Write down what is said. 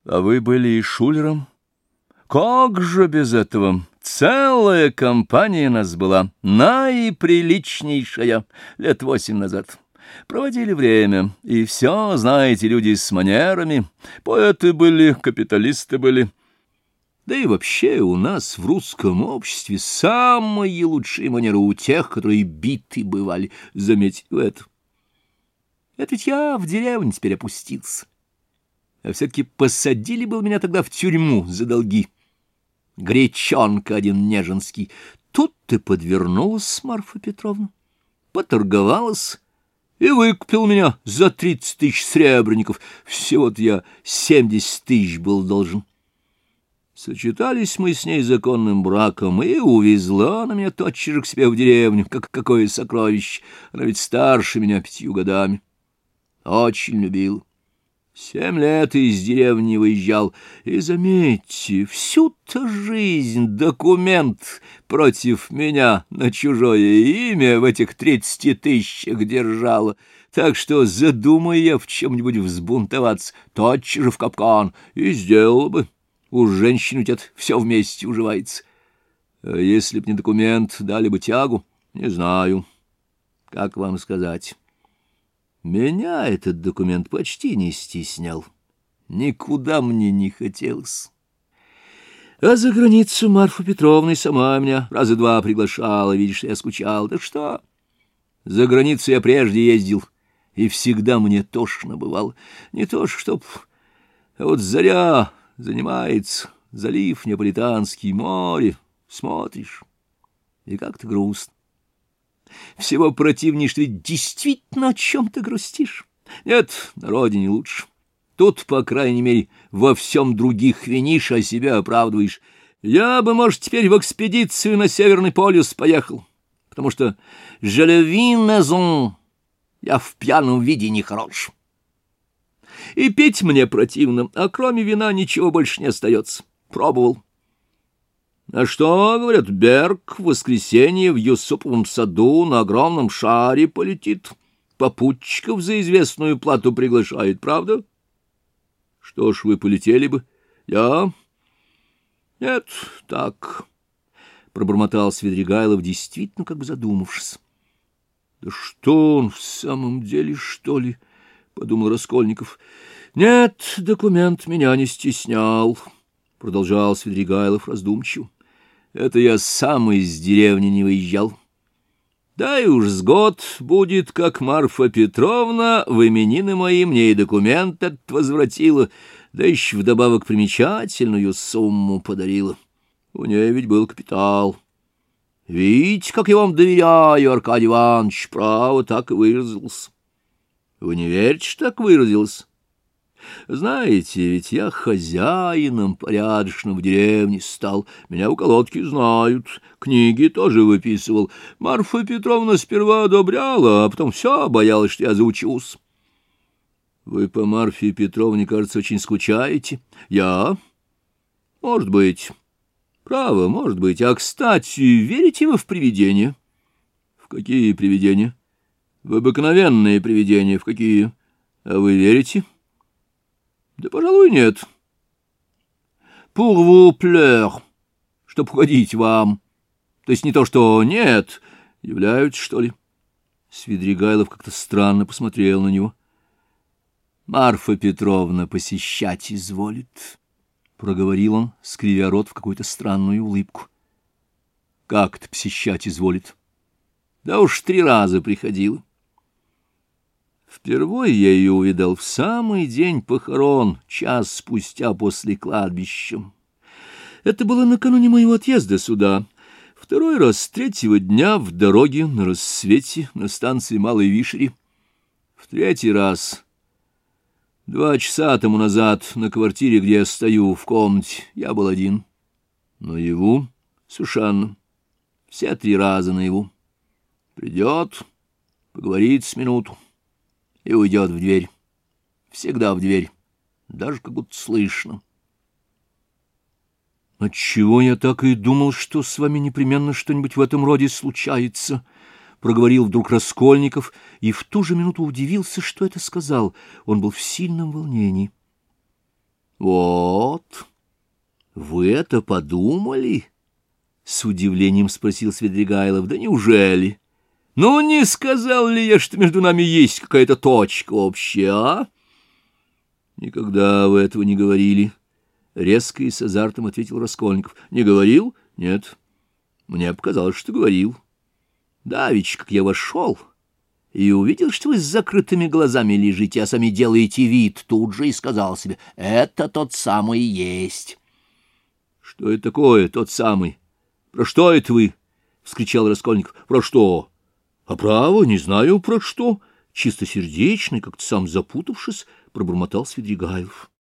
А вы были и шулером? Как же без этого? Целая компания нас была, наиприличнейшая, 8 лет назад. Проводили время, и все, знаете, люди с манерами, поэты были, капиталисты были. Да и вообще у нас в русском обществе самые лучшие манеры у тех, которые биты бывали, заметьте в это. Это ведь я в деревню теперь опустился. А все-таки посадили бы меня тогда в тюрьму за долги. Гречонка один неженский. Тут ты подвернулась, Марфа Петровна, поторговалась и выкупил меня за 30 000 сребреников. Всего-то я 70 000 был должен. Сочетались мы с ней законным браком, и увезла она меня тотчас же к себе в деревню, как какое сокровище. Она ведь старше меня 5 годами. Очень любил. 7 лет из деревни не выезжал. И заметьте, всю-то жизнь документ против меня на чужое имя в этих 30 000 держала. Так что задумай я в чем-нибудь взбунтоваться, тотчас же в капкан, и сделал бы. У женщин ведь все вместе уживается. А если б не документ, дали бы тягу, не знаю, как вам сказать. Меня этот документ почти не стеснял. Никуда мне не хотелось. А за границу Марфа Петровна сама меня раза 2 приглашала, видишь, я скучал. Да что? За границу я прежде ездил, и всегда мне тошно бывало. Не то чтоб... А вот заря занимается, залив неаполитанский, море, смотришь, и как-то грустно. Всего противнее, что ведь действительно о чем-то грустишь. Нет, на родине лучше. Тут, по крайней мере, во всем других винишь, а себя оправдываешь. Я бы, может, теперь в экспедицию на Северный полюс поехал, потому что «je le vis maison», я в пьяном виде не хорош. И пить мне противно, а кроме вина ничего больше не остается. Пробовал. А что, говорят, Берг в воскресенье в Юсуповом саду на огромном шаре полетит, попутчиков за известную плату приглашает, правда? Что ж, вы полетели бы. Я? Нет, так, пробормотал Свидригайлов, действительно как бы задумавшись. Да что он в самом деле, что ли? Подумал Раскольников. Нет, документ меня не стеснял, продолжал Свидригайлов раздумчиво. Это я сам из деревни не выезжал. Да и уж с год будет, как Марфа Петровна в именины мои мне и документ этот возвратила, да еще вдобавок примечательную сумму подарила. У нее ведь был капитал. Видите, как я вам доверяю, Аркадий Иванович, право, так и выразился. Вы не верите, что так выразилось? Знаете, ведь я хозяином порядочным в деревне стал. Меня у колодки знают, книги тоже выписывал. Марфа Петровна сперва одобряла, а потом все боялась, что я заучусь. Вы по Марфе Петровне, кажется, очень скучаете. Я? Может быть. Право, может быть. А, кстати, верите вы в привидения? В какие привидения? В обыкновенные привидения. В какие? А вы верите? Да, пожалуй, нет. Pour vous plaire, чтоб угодить вам. То есть не то, что нет. Являются, что ли? Свидригайлов как-то странно посмотрел на него. Марфа Петровна посещать изволит, проговорил он, скривя рот в какую-то странную улыбку. Как-то посещать изволит? Да уж 3 раза приходила. Впервые я ее увидал в самый день похорон, час спустя после кладбища. Это было накануне моего отъезда сюда. 2-й раз с 3-го дня в дороге на рассвете на станции Малой Вишери. В 3-й раз 2 часа тому назад на квартире, где я стою в комнате, я был один. Наяву совершенно. Все 3 раза наяву. Придет, поговорит с минуту и уйдет в дверь. Всегда в дверь. Даже как будто слышно. Отчего я так и думал, что с вами непременно что-нибудь в этом роде случается, — проговорил вдруг Раскольников, и в ту же минуту удивился, что это сказал. Он был в сильном волнении. Вот, вы это подумали? С удивлением спросил Свидригайлов. Да неужели? Ну, не сказал ли я, что между нами есть какая-то точка общая, а? Никогда вы этого не говорили. Резко и с азартом ответил Раскольников. Не говорил? Нет. Мне показалось, что говорил. Давеча, как я вошел и увидел, что вы с закрытыми глазами лежите, а сами делаете вид, тут же и сказал себе: это тот самый есть. Что это такое, тот самый? Про что это вы? — вскричал Раскольников. Про что? А право, не знаю про что. Чистосердечный, как-то сам запутавшись, пробормотал Свидригайлов.